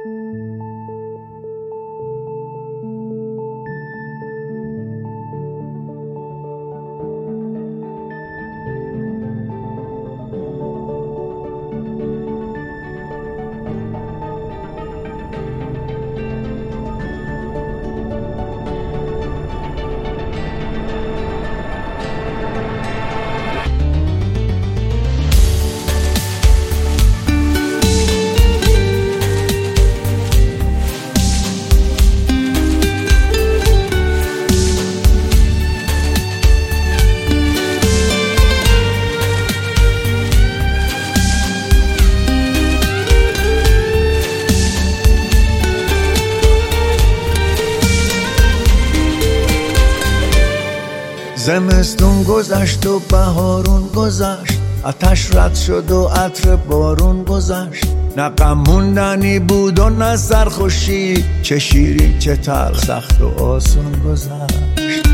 زمستون گذشت و بهارون گذشت، آتش رد شد و عطر بارون گذشت. نه غم موندنی بود و نه سرخوشی، چه شیرین چه تلخ، سخت و آسون گذشت.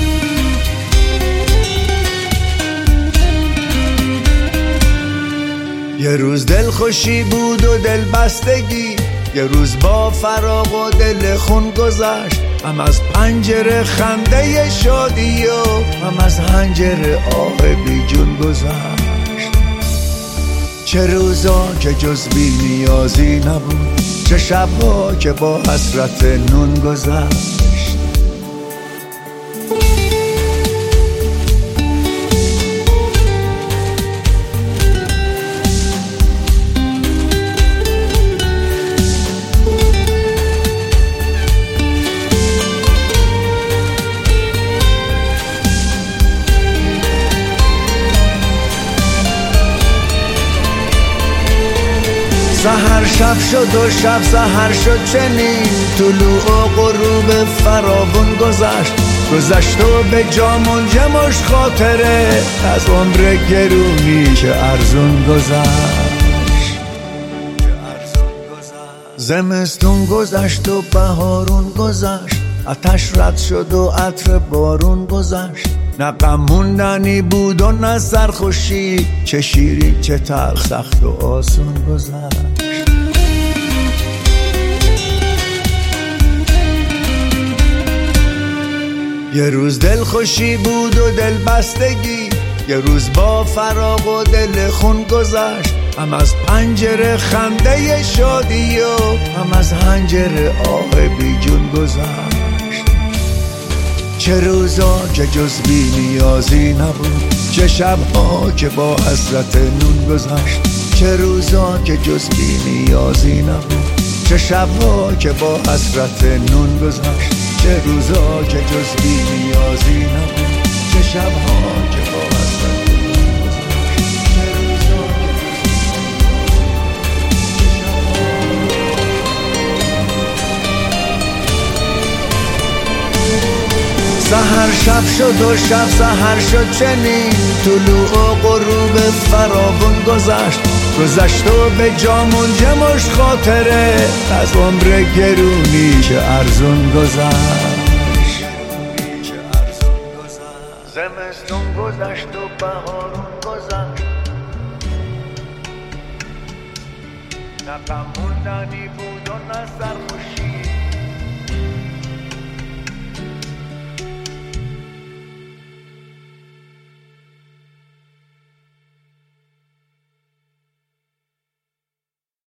یه روز دلخوشی بود و دلبستگی، یه روز با فراق و دل خون گذشت. هم از پنجره خنده شادی و هم از حنجره آه بی جون گذشت. چه روزا که جز بی نیازی نبود، چه شبها که با حسرت نون گذشت. سحر شب شد و شب سحر شد چنین، طلوع و غروب فراوون گذشت و به جا منجمش خاطره، از عمر گرونی که ارزون گذشت. زمستون گذشت و بهارون گذشت، آتش رد شد و عطر بارون گذشت. نه غم موندنی بود و نه سرخوشی، چه شیرین چه تلخ، سخت و آسون گذشت. یه روز دلخوشی بود و دلبستگی، یه روز با فراق و دل خون گذشت. هم از پنجره خنده شادی و هم از حنجره آه بی جون گذشت. چه روزا که جز بی نیازی نبود، چه شبها که با حسرت نون گذشت. چه روزا که جز بی نیازی نبود، چه شبها که با حسرت نون گذشت. چه روزا که جز بی نیازی نبود، چه شبها که با حسرت نون گذشت. سحر شب شد و شب سحر شد چنین، طلوع و غروب فراوون گذشت و به جا منجمش خاطره، از عمر گرونی که ارزون گذشت. زمستون گذشت و بهارون گذشت، نه غم موندنی بود و نه سرخوشی،